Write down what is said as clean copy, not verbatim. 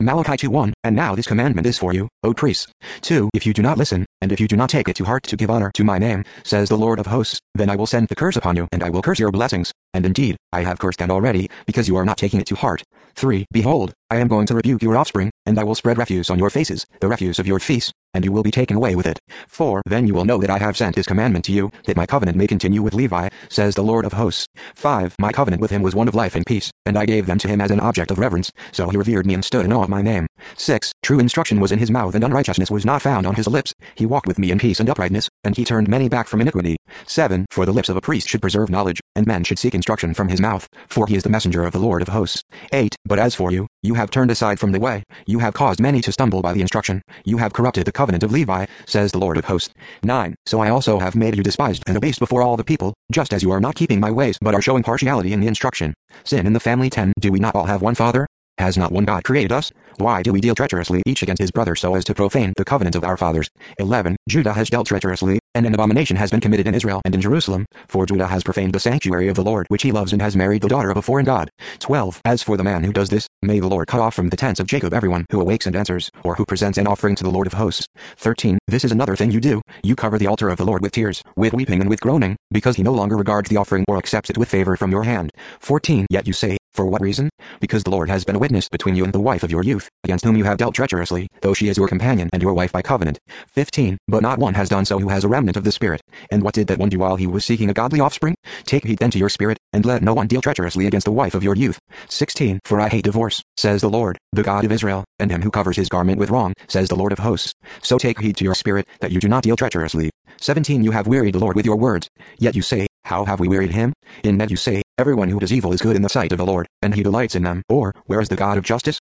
Malachi 2:1, and now this commandment is for you, O priests. 2. If you do not listen, and if you do not take it to heart to give honor to my name, says the Lord of hosts, then I will send the curse upon you, and I will curse your blessings. And indeed, I have cursed them already, because you are not taking it to heart. 3. Behold, I am going to rebuke your offspring, and I will spread refuse on your faces, the refuse of your feasts, and you will be taken away with it. 4. Then you will know that I have sent this commandment to you, that my covenant may continue with Levi, says the Lord of hosts. 5. My covenant with him was one of life and peace, and I gave them to him as an object of reverence, so he revered me and stood in awe of my name. 6. True instruction was in his mouth, and unrighteousness was not found on his lips. He walked with me in peace and uprightness, and he turned many back from iniquity. 7. For the lips of a priest should preserve knowledge, and men should seek instruction from his mouth, for he is the messenger of the Lord of hosts. 8. But as for you, you have turned aside from the way, you have caused many to stumble by the instruction, you have corrupted the covenant of Levi, says the Lord of hosts. 9. So I also have made you despised and abased before all the people, just as you are not keeping my ways but are showing partiality in the instruction. Sin in the family. 10. Do we not all have one Father? Has not one God created us? Why do we deal treacherously each against his brother so as to profane the covenant of our fathers? 11. Judah has dealt treacherously, and an abomination has been committed in Israel and in Jerusalem, for Judah has profaned the sanctuary of the Lord which he loves and has married the daughter of a foreign god. 12. As for the man who does this, may the Lord cut off from the tents of Jacob everyone who awakes and answers, or who presents an offering to the Lord of hosts. 13. This is another thing you do, you cover the altar of the Lord with tears, with weeping and with groaning, because he no longer regards the offering or accepts it with favor from your hand. 14. Yet you say, for what reason? Because the Lord has been a witness between you and the wife of your youth, against whom you have dealt treacherously, though she is your companion and your wife by covenant. 15. But not one has done so who has a remnant of the Spirit. And what did that one do while he was seeking a godly offspring? Take heed then to your spirit, and let no one deal treacherously against the wife of your youth. 16. For I hate divorce, says the Lord, the God of Israel, and him who covers his garment with wrong, says the Lord of hosts. So take heed to your spirit, that you do not deal treacherously. 17. You have wearied the Lord with your words. Yet you say, how have we wearied him? In that you say, everyone who does evil is good in the sight of the Lord, and he delights in them. Or, where is the God of justice?